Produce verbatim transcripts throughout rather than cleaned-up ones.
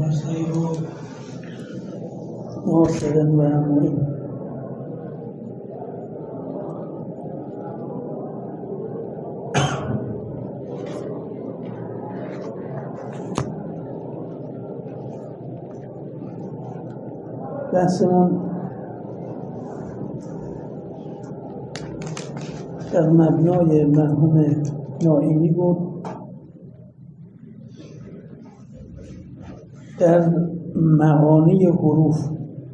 مسئله رو ناصرن و همونی بحثمون در مبنای مرحوم نائینی بود در معانی حروف.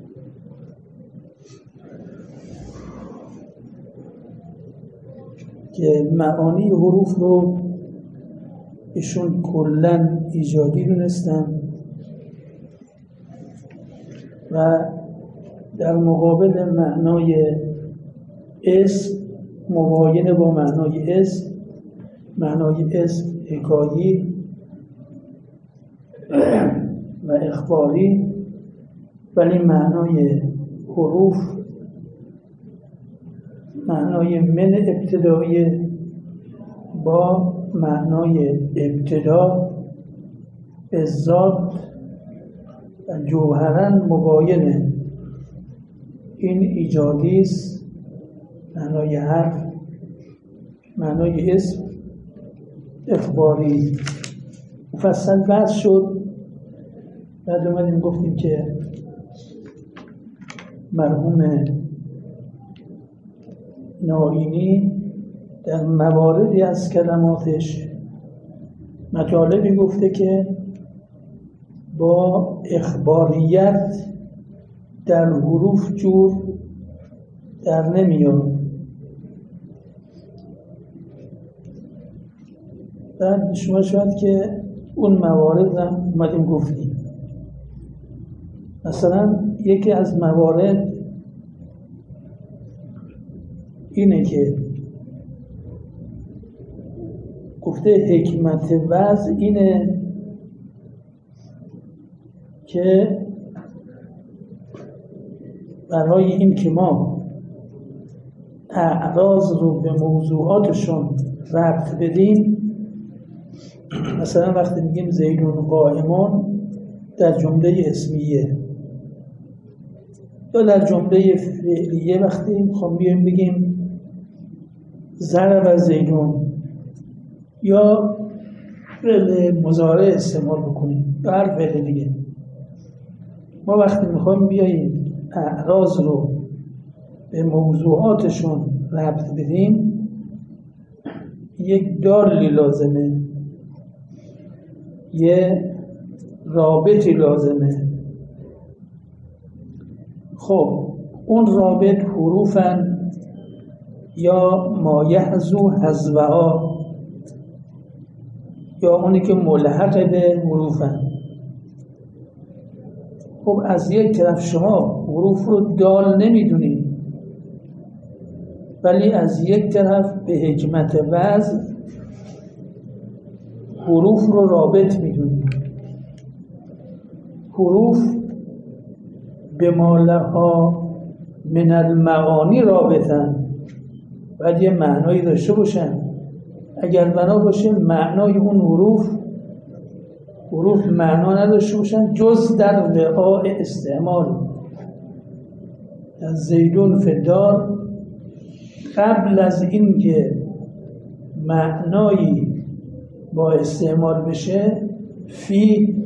که معانی حروف رو ایشون کلاً ایجادی دونستن و در مقابل معنای اسم مباین با معنای اسم، معنای اسم حکایی و اخباری، ولی معنای حروف معنای من ابتدایی با معنای ابتدا به ذات و جوهراً مباینه. این ایجادی است. معنای حرف، معنای اسم اخباری مفصل بحث شد. بعد اومدیم گفتیم که مرحوم نائینی در مواردی از کلماتش مطالبی گفته که با اخباریت در حروف جور در نمیاد. بعد شما شاید که اون موارد هم اومدیم گفتیم. مثلا یکی از موارد اینه که گفته حکمت وضع اینه که برای این که ما اعراض رو به موضوعاتشون ربط بدیم، مثلا وقتی میگیم زیدون قائمون در جمله اسمیه یا در جمله فعلیه، وقتی میخوام بیایم بگیم ضرب زیدون یا فعل مضارع استعمال بکنیم یا هر فعل دیگه، ما وقتی میخوایم بیاییم اعراض رو به موضوعاتشون ربط بدیم یک دالی لازمه، یه رابطی لازمه. خب اون رابط حروفن یا ما یحذو حذوها یا اونی که ملحق به حروفن. خب از یک طرف شما حروف رو دال نمیدونید، ولی از یک طرف به حکمت وضع حروف رو رابط میدونید. حروف به ما لها من المعانی رابطن، باید یه معنایی داشته باشن. اگر بنا باشه معنای اون حروف حروف معنا نداشته باشن جز در وقاع استعمال. از زیدون فدار قبل از این که معنایی با استعمال بشه فی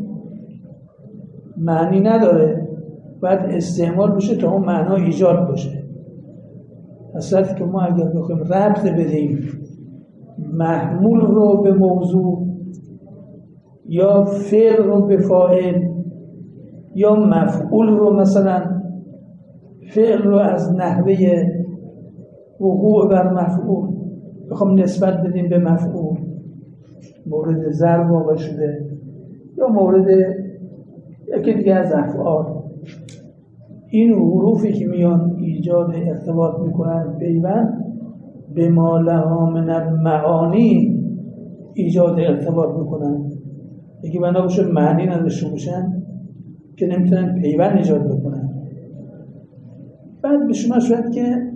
معنی نداره، باید استعمال بشه تا اون معنا ایجاد باشه. اصلا که ما اگر بخوایم ربط بدیم محمول رو به موضوع یا فعل رو به فاعل یا مفعول رو، مثلا فعل رو از نحوه وقوع بر مفعول بخوام نسبت بدیم به مفعول، مورد ضرب واقع شده یا مورد یکی دیگه از افعال، این حروفی که میان ایجاد ارتباط میکنن پیوند به ما لها من المعانی ایجاد ارتباط میکنن. یکی بنا باشه معنی نداشته باشن که نمیتونن پیوند ایجاد بکنن. بعد به شما شاید که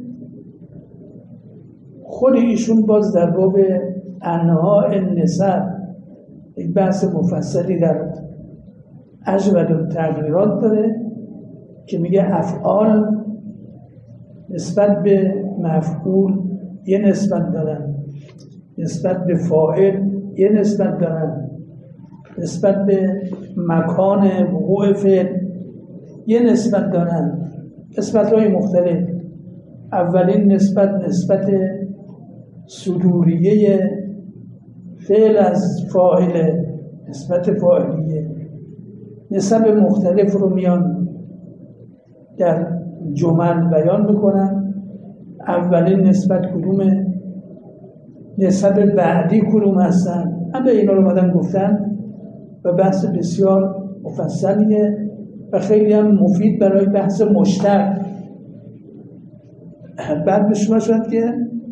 خود ایشون باز در باب انواع النسب یک بحث مفصلی در اجود التغییرات داره که میگه افعال نسبت به مفعول یه نسبت دارن، نسبت به فاعل یه نسبت دارن، نسبت به مکان وقوع فعل یه نسبت دارن، نسبت‌های مختلف. اولین نسبت نسبت صدوریه فعل از فاعل، نسبت فاعلیه. نسب مختلف رو میان در جمل بیان میکنن. اولین نسبت کدومه؟ نسب بعدی کدوم هستن؟ همه اینا رو اومدن گفتن و بحث بسیار مفصلیه و خیلی هم مفید برای بحث مشتق. بعد به شما شد که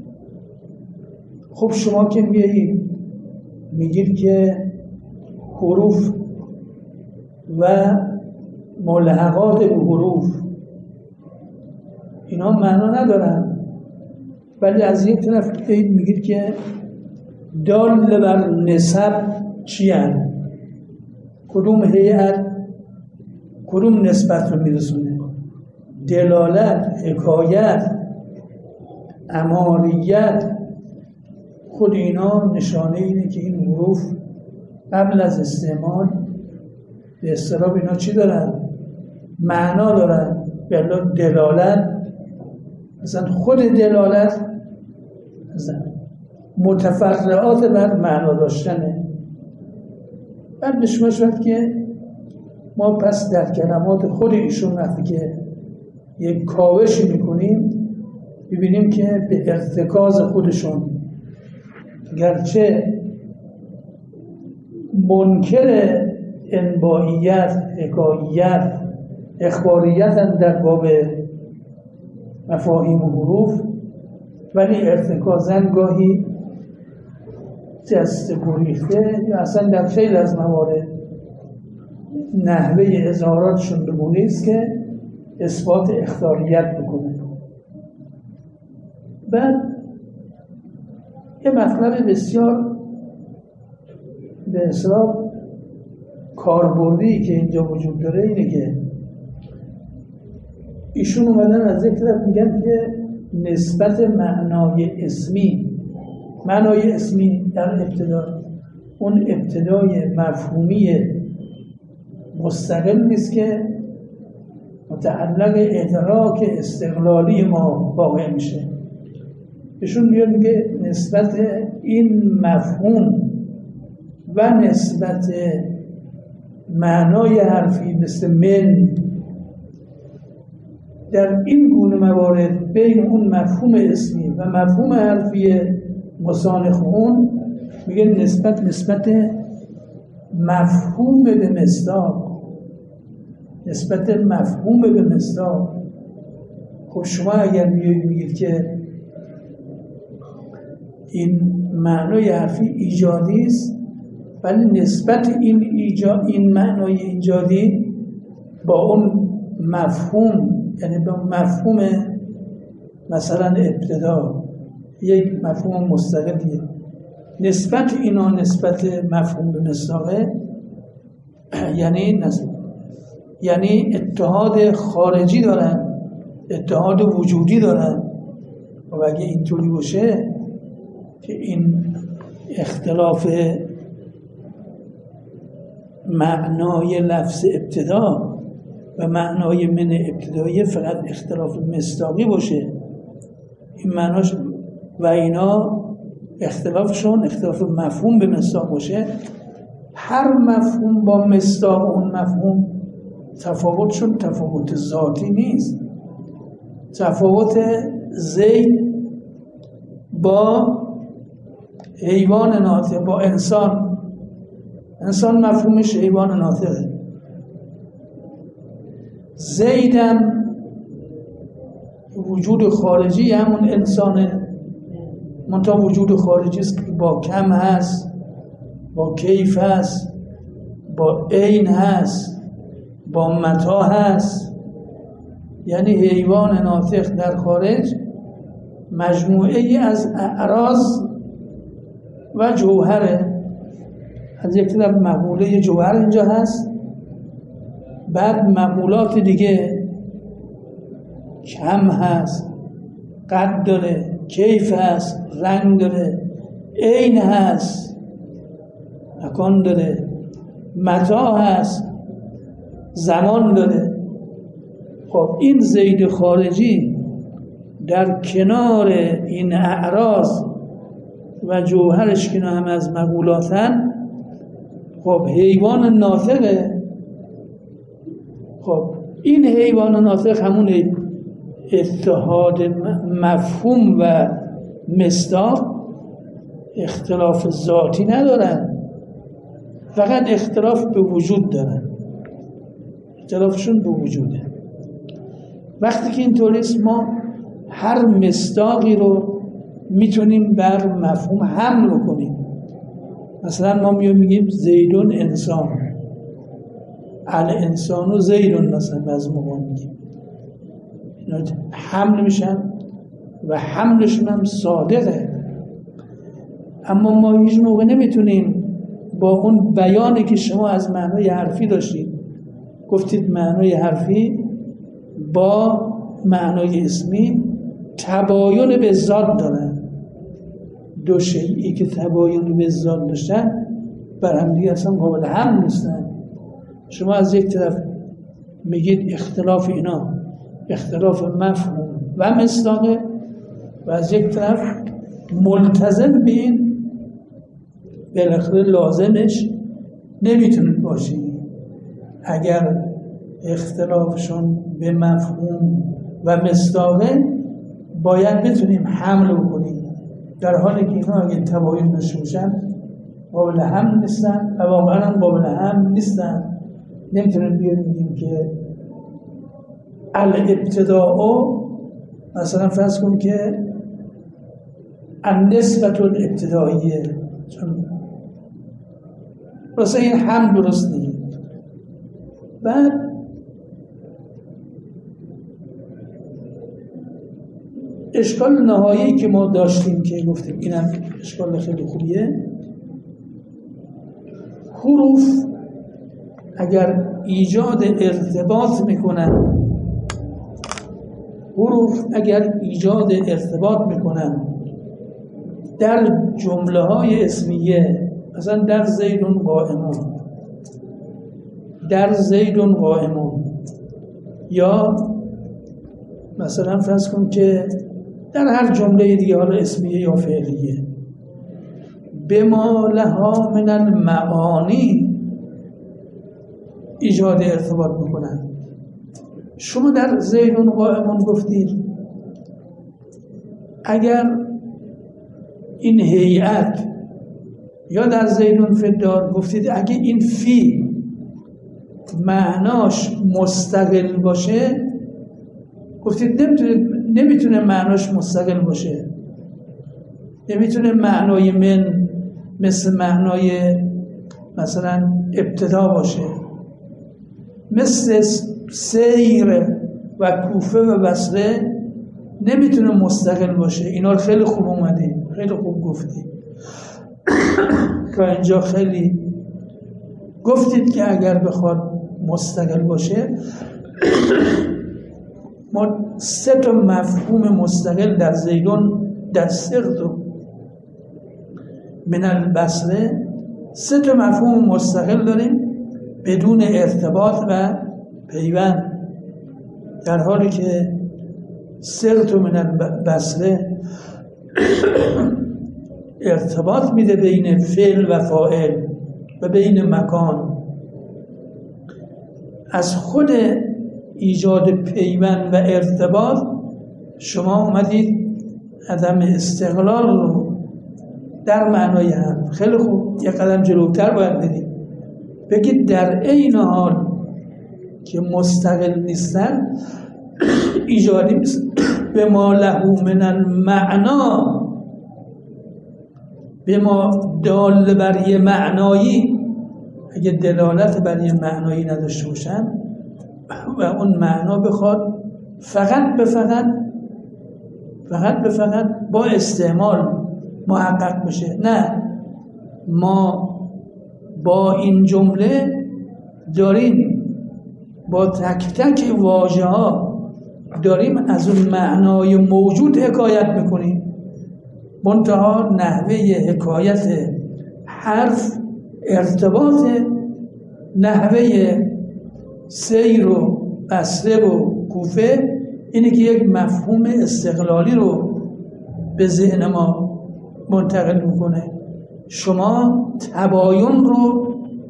خب شما که میایید میگید که حروف و ملحقات به حروف اینا معنا ندارن، ولی از یک طرف میگید که دال بر نسب چی هست؟ کدوم هیئت کدوم نسبت رو میرسونه؟ دلالت، حکایت، اماریت، خود اینا نشانه اینه که این حروف قبل از استعمال به اصطلاح اینا چی دارن؟ معنا دارن. بلا دلالت مثلا خود دلالت مثلا متفرعات بر معنا داشتنه. بعد به شما شد که ما پس در کلمات خود ایشون وقتی که یک کاوشی میکنیم ببینیم که به ارتکاز خودشون گرچه منکر انبائیت، حکاییت، اخباریت در باب مفاهیم و حروف، ولی ارتکازن گاهی جست گریخته یا اصلا در خیلی از موارد نحوه اظهاراتشون بگونه است که اثبات اختیاریت بکنه. بعد یه مطلب بسیار به اصطلاح کاربردی که اینجا وجود داره اینه که ایشون اومدن از یک طرف میگن که نسبت معنای اسمی، معنای اسمی در ابتدا اون ابتدای مفهومی مستقل نیست که متعلق ادراک استقلالی ما واقع میشه. ایشون میاد میگه نسبت این مفهوم و نسبت معنای حرفی مثل من در این گونه موارد بین اون مفهوم اسمی و مفهوم حرفی مصانخ اون میگه نسبت نسبت مفهوم به مصداق، نسبت مفهوم به مصداق. خب شما اگر میگید که این معنای حرفی ایجادی است ولی نسبت این ایجاد این معنای ایجادی با اون مفهوم، یعنی با مفهوم مثلا ابتدا یک مفهوم مستقلیه، نسبت اینا نسبت مفهوم به مصداقه، یعنی نسبت یعنی اتحاد خارجی دارن، اتحاد وجودی دارن. و اگه اینطوری باشه که این اختلاف معنای لفظ ابتدا و معنای من ابتدایی فقط اختلاف مصداقی باشه، این معناش و اینا اختلافشون اختلاف مفهوم به مصداق باشه، هر مفهوم با مصداق اون مفهوم تفاوتشون تفاوت ذاتی نیست. تفاوت زید با حیوان ناطق، با انسان، انسان مفهومش حیوان ناطقه. زیدم وجود خارجی همون انسانه، منتها وجود خارجی است که با کم هست، با کیف هست، با عین هست، با متا هست. یعنی حیوان ناطق در خارج مجموعه ای از اعراض و جوهره. از یک طرف مقوله جوهر اینجا هست بعد مقولات دیگه کم هست، قد داره، کیف هست، رنگ داره، عین هست، مکان داره، متاع هست، زمان داره. خب این زید خارجی در کنار این اعراض و جوهرش که هم از مقولاتن، خب حیوان ناطقه. خب این حیوان ناطق همون اتحاد مفهوم و مصداق، اختلاف ذاتی ندارن، فقط اختلاف به وجود دارن، اختلافشون به وجوده. وقتی که اینطوریست ما هر مصداقی رو میتونیم بر مفهوم حمل کنیم. مثلا ما میگیم میگیم زیدون انسان، الانسان و زیدون مثلا از موقع میگیم، اینا حمل میشن و حملشون هم صادقه. اما ما هیچ موقع نمیتونیم با اون بیانی که شما از معنای حرفی داشتید، گفتید معنای حرفی با معنای اسمی تباین به ذات دارن. دو شیئی که تباین به ذات داشتن بر هم دیگه اصلا قابل هم نیستن. شما از یک طرف میگید اختلاف اینا اختلاف مفهوم و مصداقه، و از یک طرف ملتزم به این بالاخره لازمش نمیتونید باشید. اگر اختلافشون به مفهوم و مصداقه باید بتونیم حمل بکنیم، در حالی که اینا اگه تباین داشته باشن قابل هم نیستن و واقعا هم قابل هم نیستن. نمیتونیم بیاریم بگیم که الابتداء مثلا فرض کن که النسبت الابتدائیه، چون راسته این هم درست نیست. بعد اشکال نهایی که ما داشتیم که گفتیم اینم اشکال خیلی خوبیه، حروف اگر ایجاد ارتباط میکنن حروف اگر ایجاد ارتباط میکنن در جمله های اسمیه، مثلا در زیدون قائمون، در زیدون قائمون، یا مثلا فرض کن که در هر جمله دیگه حالا اسمیه یا فعلیه، بما لها من المعانی ایجاد ارتباط میکنن. شما در زیدون قائمون گفتید، اگر این هیئت، یا در زیدون فدار گفتید اگه این فی معناش مستقل باشه، گفتید نمیتونه نمیتونه معناش مستقل باشه، نمیتونه معنای من مثل معنای مثلا ابتدا باشه، مثل سیر و کوفه و بصره نمیتونه مستقل باشه. اینا رو خیلی خوب اومدید، خیلی خوب گفتید که اینجا خیلی گفتید که اگر بخواد مستقل باشه ما سه تا مفهوم مستقل در زیدون، در سرد و من البصره سه تا مفهوم مستقل داریم بدون ارتباط و پیوند، در حالی که سرد و من البصره ارتباط میده بین فعل و فاعل و بین مکان. از خود ایجاد پیوند و ارتباط شما اومدید عدم استقلال رو در معنای هم. خیلی خوب، یک قدم جلوتر باید برید، بگید در عین حال که مستقل نیستن ایجادی به ما له من المعنا، به ما دال بر یه معنایی، اگه دلالت بر یه معنایی نداشته باشن و اون معنا بخواد فقط به فقط فقط به فقط با استعمال محقق بشه، نه، ما با این جمله داریم با تک تک واژه ها داریم از اون معنای موجود حکایت میکنیم، منتها نحوه حکایت حرف، ارتباط نحوه سیر و بصره و کوفه اینه که یک مفهوم استقلالی رو به ذهن ما منتقل میکنه. شما تباین رو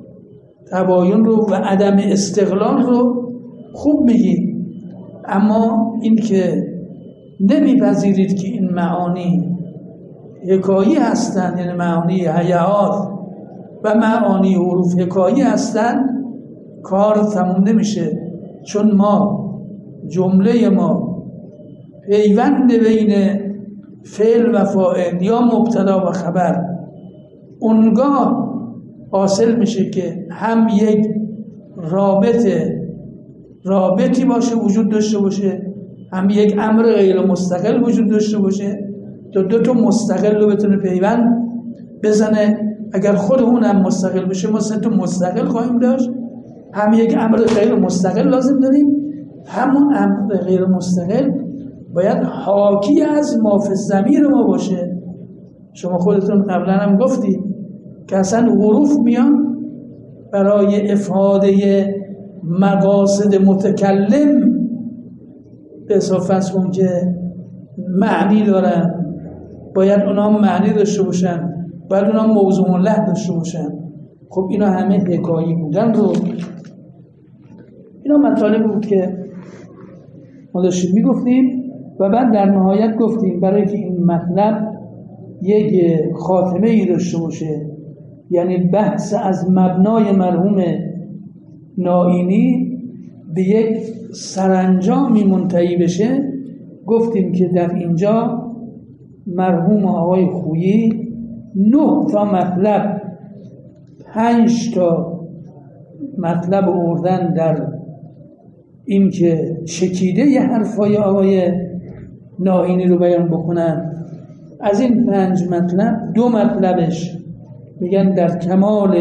تباین رو و عدم استقلال رو خوب میگید، اما این که نمیپذیرید که این معانی حکایی هستند، یعنی معانی هیئات و معانی حروف حکایی هستند، کار تموم نمیشه. چون ما جمله ما پیوند بین فعل و فاعل یا مبتدا و خبر اونگاه حاصل میشه که هم یک رابطه رابطی باشه، وجود داشته باشه، هم یک امر غیر مستقل وجود داشته باشه، تا دو تا مستقل رو بتونه پیوند بزنه. اگر خود اون هم مستقل بشه ما سه تا مستقل خواهیم داشت. هم یک امر غیر مستقل لازم داریم، همون امر غیر مستقل باید حاکی از ما فی الضمیر ما باشه. شما خودتون قبلا هم گفتید که اصلا حروف میان برای افاده مقاصد متکلم به اضافه اون که معنی دارن، باید اونا معنی داشته باشن، باید اونا موضوع له داشته باشن. خب اینا همه حکایی بودن رو اینا مطالب بود که ما داشتیم میگفتیم و بعد در نهایت گفتیم برای که این مطلب یک خاتمه ای داشته باشه، یعنی بحث از مبنای مرحوم نائینی به یک سرانجامی منتهی بشه، گفتیم که در اینجا مرحوم آقای خویی نه تا مطلب پنج تا مطلب آوردن در این که چکیده ی حرفای آقای نائینی رو بیان بکنن. از این پنج مطلب دو مطلبش میگن در کمال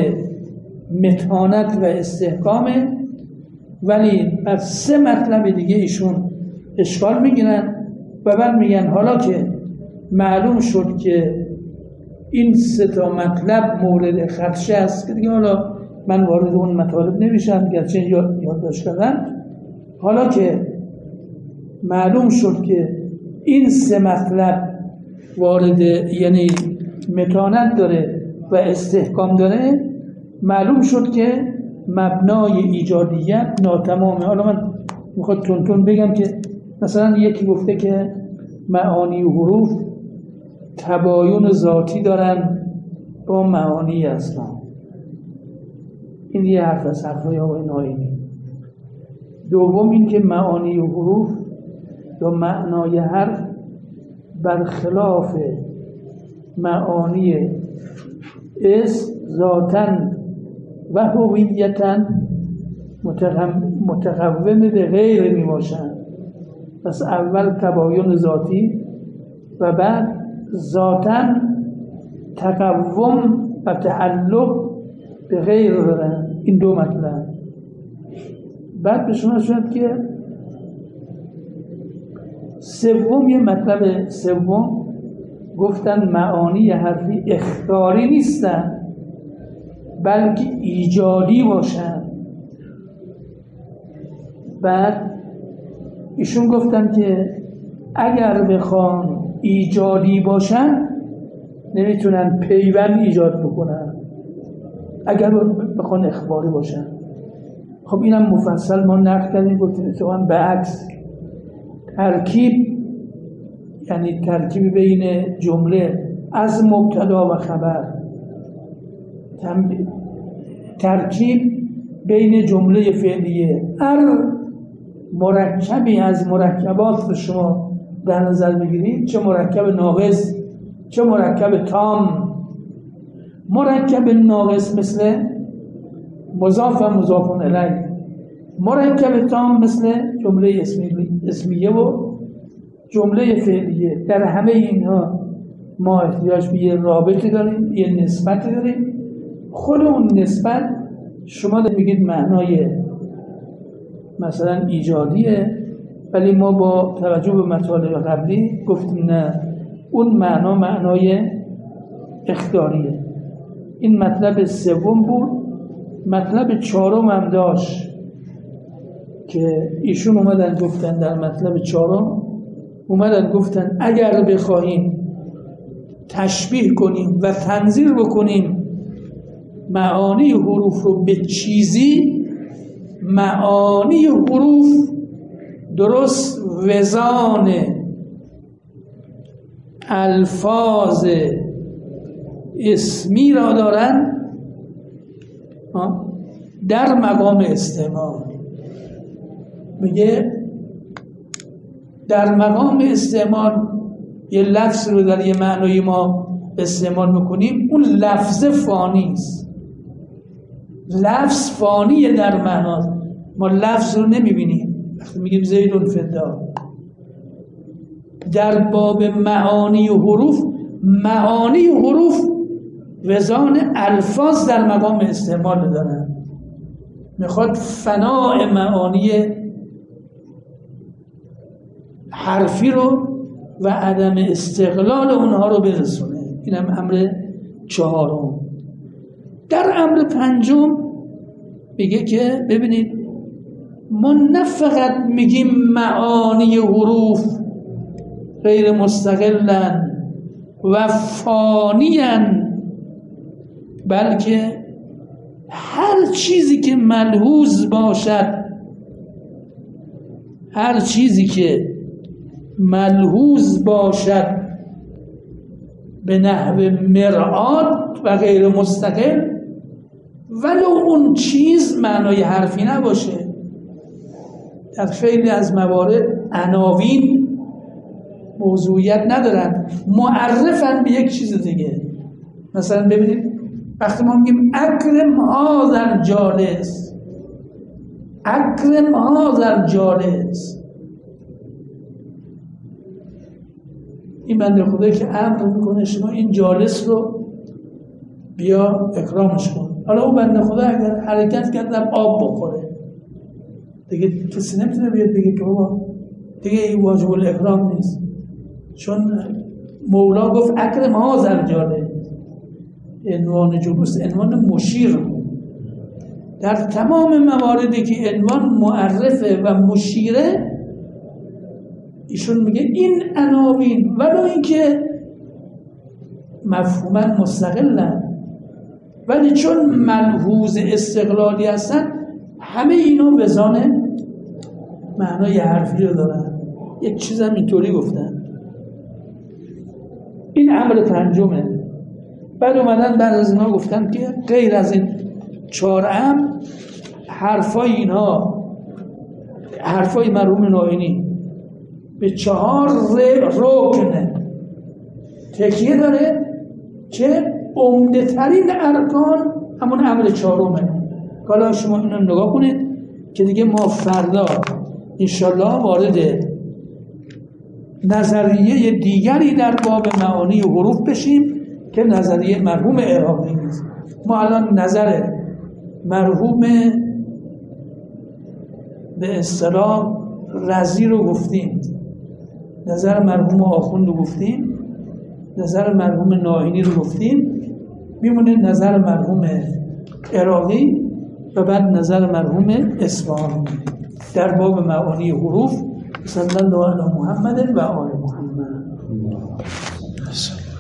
متانت و استحکامه، ولی از سه مطلب دیگه ایشون اشکال میگیرن و بعد میگن حالا که معلوم شد که این سه تا مطلب مورد خدشه است که دیگه حالا من وارد اون مطالب نمیشم گرچه یادداشت کردم، حالا که معلوم شد که این سه مطلب وارد یعنی متانت داره و استحکام داره، معلوم شد که مبنای ایجادیت ناتمامه. حالا من میخواد تون تون بگم که مثلا یکی گفته که معانی و حروف تباین ذاتی دارن با معانی اسلام. این یه حرف از حرفای آقای نائینی. دوم این که معانی و حروف یا معنای حرف برخلاف معانی اسم ذاتاً و هویتاً متقوم به غیر می باشند. پس اول تباین ذاتی و بعد ذاتاً تقوم و تعلق به غیر دارن. این دو مطلب. بعد به شما شد که سوم یه مطلب سوم گفتن معانی حرفی اخباری نیستن بلکه ایجادی باشن. بعد ایشون گفتن که اگر بخوان ایجادی باشن نمیتونن پیوند ایجاد بکنن، اگر بخوان اخباری باشن. خب اینم مفصل ما نقد کردیم، گفتیم اتفاقاً به عکس ترکیب یعنی ترکیب بین جمله از مبتدا و خبر، ترکیب بین جمله فعلیه، هر مرکبی از مرکبات رو شما در نظر بگیرید، چه مرکب ناقص چه مرکب تام. مرکب ناقص مثل مضاف و مضاف الیه، مرکب تام مثل جمله اسمیه و جمله فعلیه. در همه اینها ما احتیاج به یه رابطه داریم، یه نسبتی داریم. خود اون نسبت شما میگید معنای مثلا ایجادیه، ولی ما با توجه به مطالب قبلی گفتیم نه، اون معنا معنای اخطاریه. این مطلب سوم بود. مطلب چهارم هم داشت که ایشون اومدن گفتن در مطلب چهارم اومدن گفتن اگر بخواهیم تشبیه کنیم و تنزیل بکنیم معانی حروف رو به چیزی، معانی حروف درست وزان الفاظ اسمی را دارن در مقام استعمال. میگه در مقام استعمال یه لفظ رو در یه معنای ما استعمال میکنیم، اون لفظ فانی است. لفظ فانیه در معنا، ما لفظ رو نمیبینیم. وقتی میگیم زیدون فدا، در باب معانی و حروف، معانی و حروف وزان الفاظ در مقام استعمال دارن. میخواد فناء معانی حرفی رو و عدم استقلال اونها رو برسونه. اینم امر چهارم. در امر پنجم میگه که ببینید ما نه فقط میگیم معانی حروف غیر مستقلن و فانیان، بلکه هر چیزی که ملحوظ باشد، هر چیزی که ملحوظ باشد به نحو مرآت و غیر مستقل، ولو اون چیز معنای حرفی نباشه. در خیلی از موارد عناوین موضوعیت ندارن، معرفن به یک چیز دیگه. مثلا ببینید وقتی ما میگیم اکرم هذا جالس، اکرم هذا جالس، این بنده خدایی که امر میکنه شما این جالس رو بیا اکرامش کن. حالا اون بنده خدا اگر حرکت کرد در آب بخوره دیگه کسی نمیتونه بیاد بگه که بابا دیگه این واجب الاکرام نیست، چون مولا گفت اکرم هذا جالس. عنوان جلوس عنوان مشیر بود. در تمام مواردی که عنوان معرفه و مشیره، ایشون میگه این عناوین ولو اینکه مفهوما مستقلن ولی چون ملحوظ استقلالی هستن، همه اینا وزان معنای حرفی رو دارن. یک چیز هم اینطوری گفتن. این امر پنجمه. بعد اومدن بعد از اینا گفتن که غیر از این چهار امر، حرفای اینها، حرفای مرحوم نائینی به چهار رکن تکیه داره که عمده ترین ارکان همون امر چهارمه. حالا شما اینو نگاه کنید که دیگه ما فردا انشالله وارد نظریه دیگری در باب معانی و حروف بشیم که نظریه مرحوم عراقی نیست. ما الان نظر مرحوم به اصطلاح رضی رو گفتیم، نظر مرحوم آخوند رو گفتیم، نظر مرحوم نائینی رو گفتیم، میمونه نظر مرحوم عراقی و بعد نظر مرحوم اصفهانی در باب معانی حروف. صلی الله علی محمد و آل محمد.